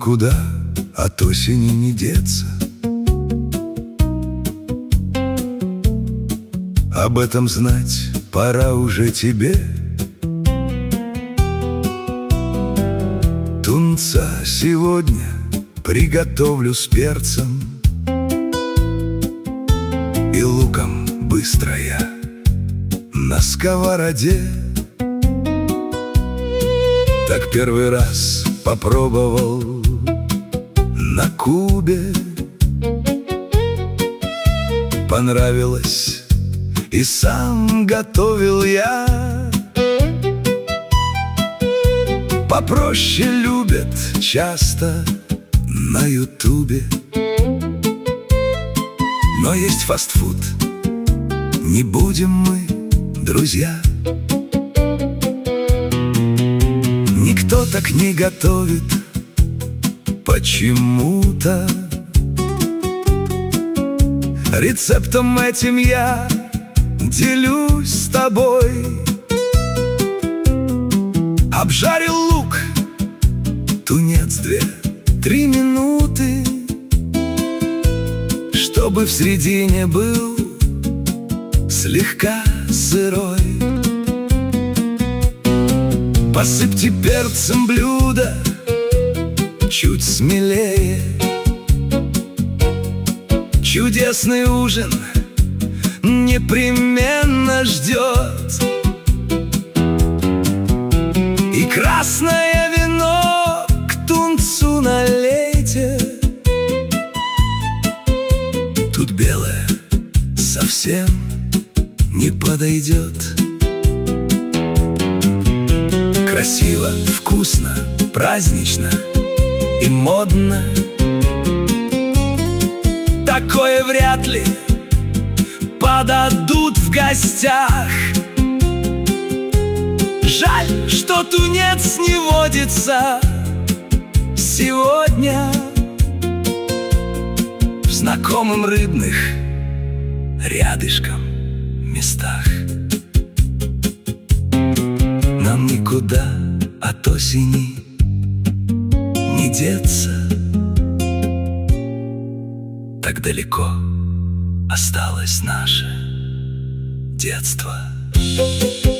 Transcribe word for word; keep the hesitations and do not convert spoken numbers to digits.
никуда от осени не деться. Об этом знать пора уже тебе. Тунца сегодня приготовлю с перцем и луком быстро я на сковороде. Так первый раз попробовал на Кубе. Понравилось, и сам готовил я. Попроще любят часто на ютубе. Но есть фастфуд, не будем мы друзья. Никто так не готовит почему-то. Рецептом этим я делюсь с тобой. Обжарил лук, тунец две-три минуты, чтобы в середине был слегка сырой. Посыпьте перцем блюдо чуть смелее. Чудесный ужин непременно ждет. И красное вино к тунцу налейте. Тут белое совсем не подойдет. Красиво, вкусно, празднично и модно. Такое вряд ли подадут в гостях. Жаль, что тунец не водится сегодня в знакомым рыбных рядышком местах. Нам никуда от осени не деться. Так далеко осталось наше детство.